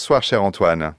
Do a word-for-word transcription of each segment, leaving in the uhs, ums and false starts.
Bonsoir cher Antoine.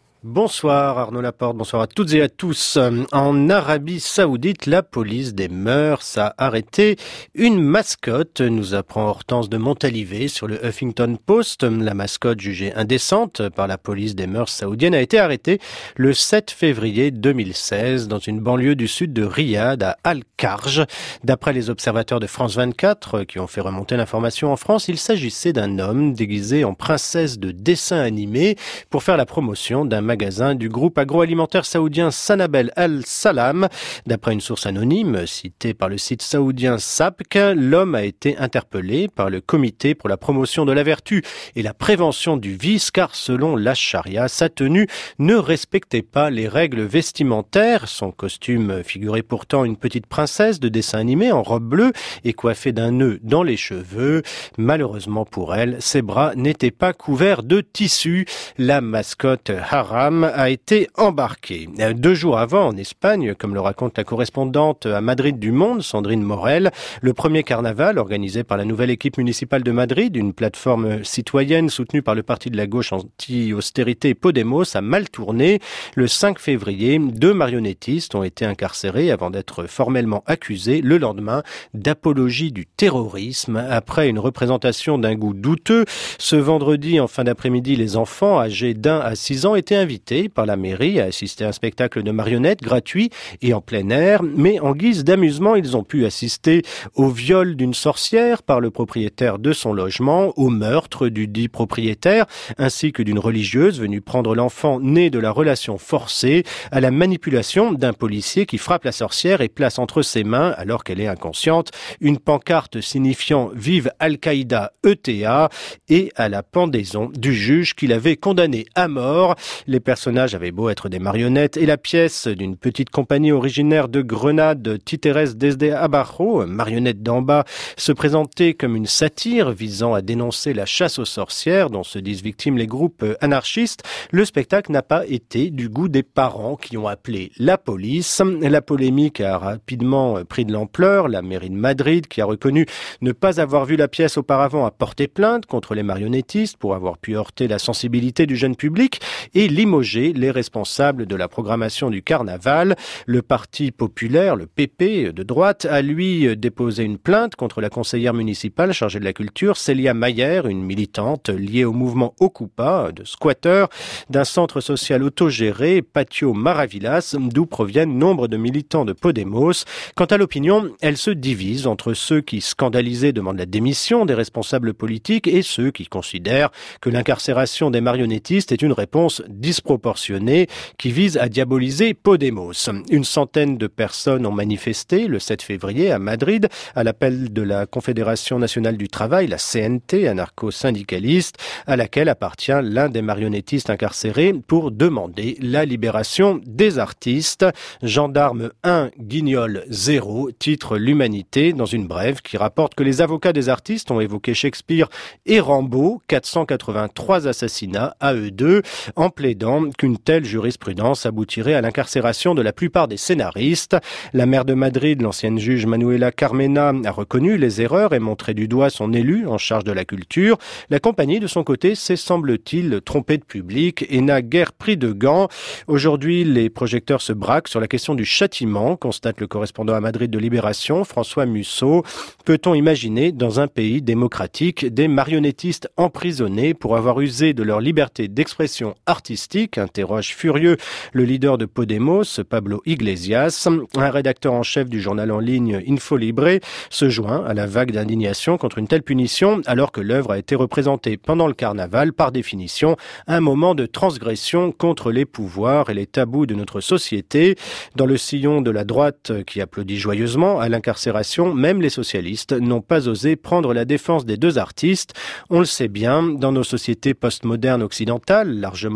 Bonsoir Arnaud Laporte, bonsoir à toutes et à tous. En Arabie Saoudite, la police des mœurs a arrêté une mascotte, nous apprend Hortense de Montalivet sur le Huffington Post. La mascotte jugée indécente par la police des mœurs saoudienne a été arrêtée le sept février deux mille seize dans une banlieue du sud de Riyad à Al-Kharj. D'après les observateurs de France vingt-quatre qui ont fait remonter l'information en France, il s'agissait d'un homme déguisé en princesse de dessin animé pour faire la promotion d'un magasin du groupe agroalimentaire saoudien Sanabel Al-Salam. D'après une source anonyme citée par le site saoudien Sabq, l'homme a été interpellé par le comité pour la promotion de la vertu et la prévention du vice car selon la charia, sa tenue ne respectait pas les règles vestimentaires. Son costume figurait pourtant une petite princesse de dessin animé en robe bleue et coiffée d'un nœud dans les cheveux. Malheureusement pour elle, ses bras n'étaient pas couverts de tissu. La mascotte Haram a été embarqué. Deux jours avant, en Espagne, comme le raconte la correspondante à Madrid du Monde, Sandrine Morel, le premier carnaval organisé par la nouvelle équipe municipale de Madrid, une plateforme citoyenne soutenue par le parti de la gauche anti-austérité Podemos, a mal tourné. Le cinq février, deux marionnettistes ont été incarcérés avant d'être formellement accusés le lendemain d'apologie du terrorisme après une représentation d'un goût douteux. Ce vendredi, en fin d'après-midi, les enfants âgés d'un à six ans étaient invités par la mairie à assister à un spectacle de marionnettes gratuit et en plein air, mais en guise d'amusement, ils ont pu assister au viol d'une sorcière par le propriétaire de son logement, au meurtre du dit propriétaire, ainsi que d'une religieuse venue prendre l'enfant né de la relation forcée, à la manipulation d'un policier qui frappe la sorcière et place entre ses mains, alors qu'elle est inconsciente, une pancarte signifiant « Vive Al-Qaïda E T A » et à la pendaison du juge qui l'avait condamné à mort. Les personnages avaient beau être des marionnettes et la pièce d'une petite compagnie originaire de Grenade, Títeres desde Abajo, marionnette d'en bas, se présentait comme une satire visant à dénoncer la chasse aux sorcières dont se disent victimes les groupes anarchistes. Le spectacle n'a pas été du goût des parents qui ont appelé la police. La polémique a rapidement pris de l'ampleur. La mairie de Madrid, qui a reconnu ne pas avoir vu la pièce auparavant, a porté plainte contre les marionnettistes pour avoir pu heurter la sensibilité du jeune public et limoger les responsables de la programmation du carnaval. Le Parti populaire, le P P de droite, a lui déposé une plainte contre la conseillère municipale chargée de la culture, Célia Mayer, une militante liée au mouvement Ocupa, de squatteurs, d'un centre social autogéré, Patio Maravillas, d'où proviennent nombre de militants de Podemos. Quant à l'opinion, elle se divise entre ceux qui, scandalisés, demandent la démission des responsables politiques et ceux qui considèrent que l'incarcération des marionnettistes est une réponse disproportionnée qui vise à diaboliser Podemos. Une centaine de personnes ont manifesté le sept février à Madrid à l'appel de la Confédération nationale du travail, la C N T, anarcho-syndicaliste, à laquelle appartient l'un des marionnettistes incarcérés pour demander la libération des artistes. Gendarme un, Guignol zéro, titre l'Humanité dans une brève qui rapporte que les avocats des artistes ont évoqué Shakespeare et Rambo, quatre cent quatre-vingt-trois assassinats à eux deux, en plaidant qu'une telle jurisprudence aboutirait à l'incarcération de la plupart des scénaristes. La maire de Madrid, l'ancienne juge Manuela Carmena, a reconnu les erreurs et montré du doigt son élu en charge de la culture. La compagnie, de son côté, s'est, semble-t-il, trompée de public et n'a guère pris de gants. Aujourd'hui, les projecteurs se braquent sur la question du châtiment, constate le correspondant à Madrid de Libération, François Musso. Peut-on imaginer, dans un pays démocratique, des marionnettistes emprisonnés pour avoir usé de leur liberté d'expression artistique, interroge furieux le leader de Podemos, Pablo Iglesias. Un rédacteur en chef du journal en ligne Infolibre se joint à la vague d'indignation contre une telle punition, alors que l'œuvre a été représentée pendant le carnaval, par définition, un moment de transgression contre les pouvoirs et les tabous de notre société. Dans le sillon de la droite qui applaudit joyeusement à l'incarcération, même les socialistes n'ont pas osé prendre la défense des deux artistes. On le sait bien, dans nos sociétés postmodernes occidentales, largement déchristianisées,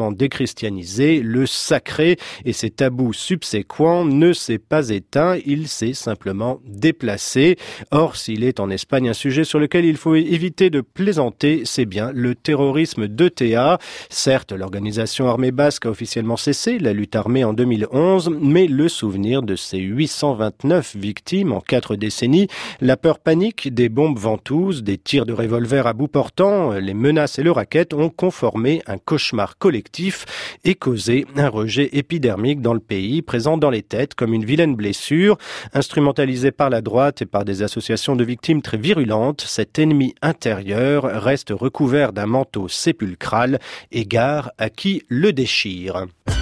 christianisé, le sacré et ses tabous subséquents ne s'est pas éteint, il s'est simplement déplacé. Or, s'il est en Espagne un sujet sur lequel il faut éviter de plaisanter, c'est bien le terrorisme d'E T A. Certes, l'organisation armée basque a officiellement cessé la lutte armée en deux mille onze, mais le souvenir de ses huit cent vingt-neuf victimes en quatre décennies, la peur panique des bombes ventouses, des tirs de revolver à bout portant, les menaces et le racket ont conformé un cauchemar collectif et causé un rejet épidermique dans le pays, présent dans les têtes comme une vilaine blessure. Instrumentalisé par la droite et par des associations de victimes très virulentes, cet ennemi intérieur reste recouvert d'un manteau sépulcral, égard à qui le déchire.